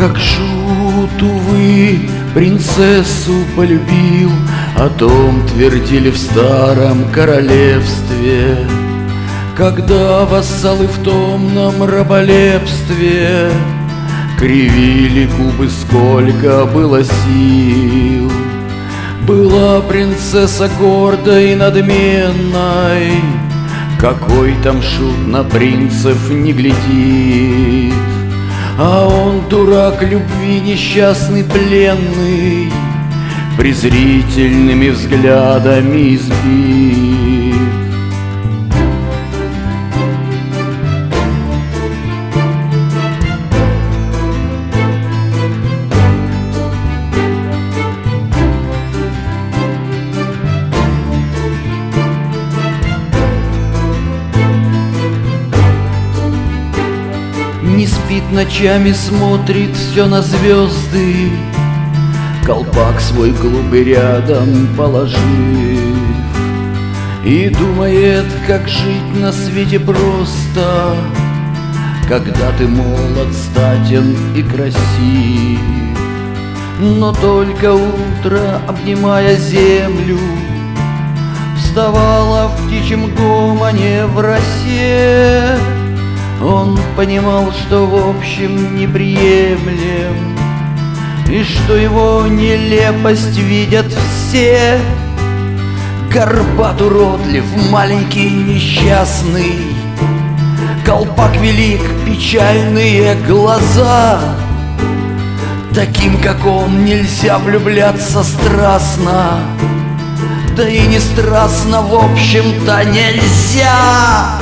Как шут, увы, принцессу полюбил, о том твердили в старом королевстве, когда вассалы в томном раболепстве кривили губы, сколько было сил. Была принцесса гордой и надменной, какой там шут на принцев не глядит. А он, дурак любви, несчастный, пленный, презрительными взглядами избит. Не спит ночами, смотрит все на звезды, колпак свой голубый рядом положив, и думает, как жить на свете просто, когда ты молод, статен и красив. Но только утро, обнимая землю, вставала в птичьем гомоне в росе. Он понимал, что в общем неприемлем, и что его нелепость видят все. Горбат, уродлив, маленький, несчастный, колпак велик, печальные глаза. Таким, как он, нельзя влюбляться страстно, да и не страстно, в общем-то, нельзя.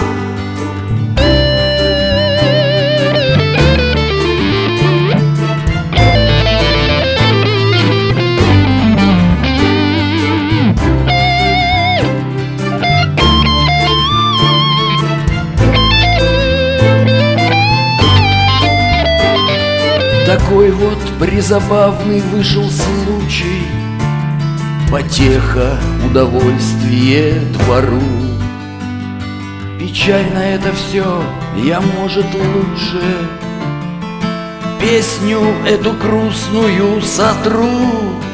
Такой вот призабавный вышел случай, потеха, удовольствие двору. Печально это все, я, может, лучше песню эту грустную сотру.